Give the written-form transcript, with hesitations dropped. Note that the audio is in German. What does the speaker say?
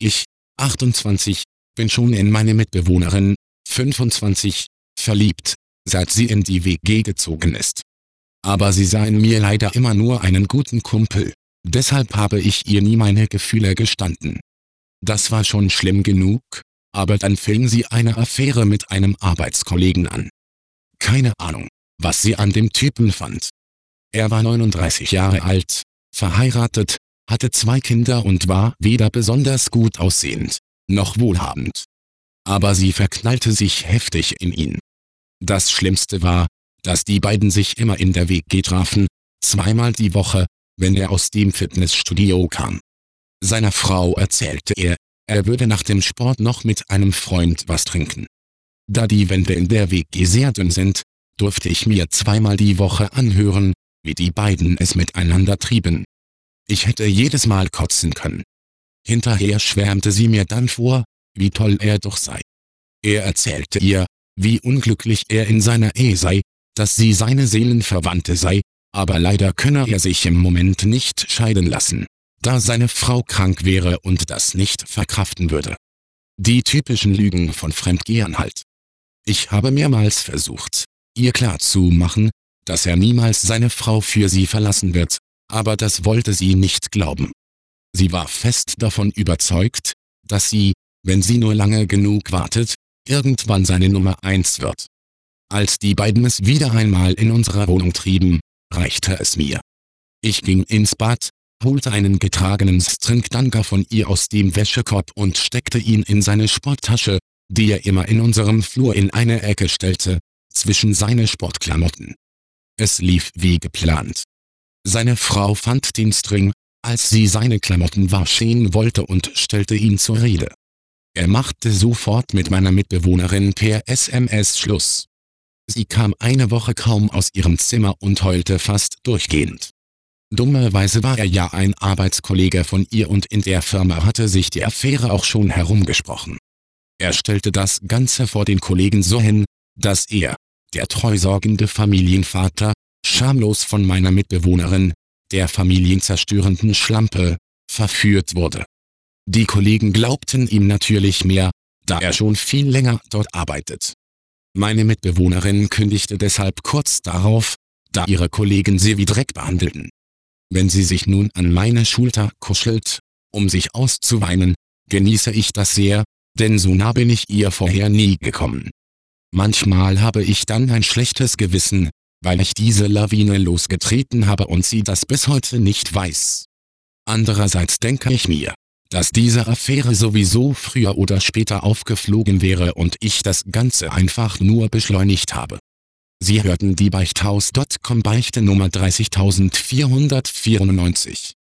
Ich, 28, bin schon in meine Mitbewohnerin, 25, verliebt, seit sie in die WG gezogen ist. Aber sie sah in mir leider immer nur einen guten Kumpel, deshalb habe ich ihr nie meine Gefühle gestanden. Das war schon schlimm genug, aber dann fing sie eine Affäre mit einem Arbeitskollegen an. Keine Ahnung, was sie an dem Typen fand. Er war 39 Jahre alt, verheiratet, hatte 2 Kinder und war weder besonders gut aussehend, noch wohlhabend. Aber sie verknallte sich heftig in ihn. Das Schlimmste war, dass die beiden sich immer in der WG trafen, 2-mal die Woche, wenn er aus dem Fitnessstudio kam. Seiner Frau erzählte er würde nach dem Sport noch mit einem Freund was trinken. Da die Wände in der WG sehr dünn sind, durfte ich mir 2-mal die Woche anhören, wie die beiden es miteinander trieben. Ich hätte jedes Mal kotzen können. Hinterher schwärmte sie mir dann vor, wie toll er doch sei. Er erzählte ihr, wie unglücklich er in seiner Ehe sei, dass sie seine Seelenverwandte sei, aber leider könne er sich im Moment nicht scheiden lassen, da seine Frau krank wäre und das nicht verkraften würde. Die typischen Lügen von Fremdgehern halt. Ich habe mehrmals versucht, ihr klarzumachen, dass er niemals seine Frau für sie verlassen wird, aber das wollte sie nicht glauben. Sie war fest davon überzeugt, dass sie, wenn sie nur lange genug wartet, irgendwann seine Nummer 1 wird. Als die beiden es wieder einmal in unserer Wohnung trieben, reichte es mir. Ich ging ins Bad, holte einen getragenen Stringtanga von ihr aus dem Wäschekorb und steckte ihn in seine Sporttasche, die er immer in unserem Flur in eine Ecke stellte, zwischen seine Sportklamotten. Es lief wie geplant. Seine Frau fand den String, als sie seine Klamotten waschen wollte und stellte ihn zur Rede. Er machte sofort mit meiner Mitbewohnerin per SMS Schluss. Sie kam eine Woche kaum aus ihrem Zimmer und heulte fast durchgehend. Dummerweise war er ja ein Arbeitskollege von ihr und in der Firma hatte sich die Affäre auch schon herumgesprochen. Er stellte das Ganze vor den Kollegen so hin, dass er, der treusorgende Familienvater, schamlos von meiner Mitbewohnerin, der familienzerstörenden Schlampe, verführt wurde. Die Kollegen glaubten ihm natürlich mehr, da er schon viel länger dort arbeitet. Meine Mitbewohnerin kündigte deshalb kurz darauf, da ihre Kollegen sie wie Dreck behandelten. Wenn sie sich nun an meine Schulter kuschelt, um sich auszuweinen, genieße ich das sehr, denn so nah bin ich ihr vorher nie gekommen. Manchmal habe ich dann ein schlechtes Gewissen, weil ich diese Lawine losgetreten habe und sie das bis heute nicht weiß. Andererseits denke ich mir, dass diese Affäre sowieso früher oder später aufgeflogen wäre und ich das Ganze einfach nur beschleunigt habe. Sie hörten die Beichthaus.com Beichte Nummer 30494.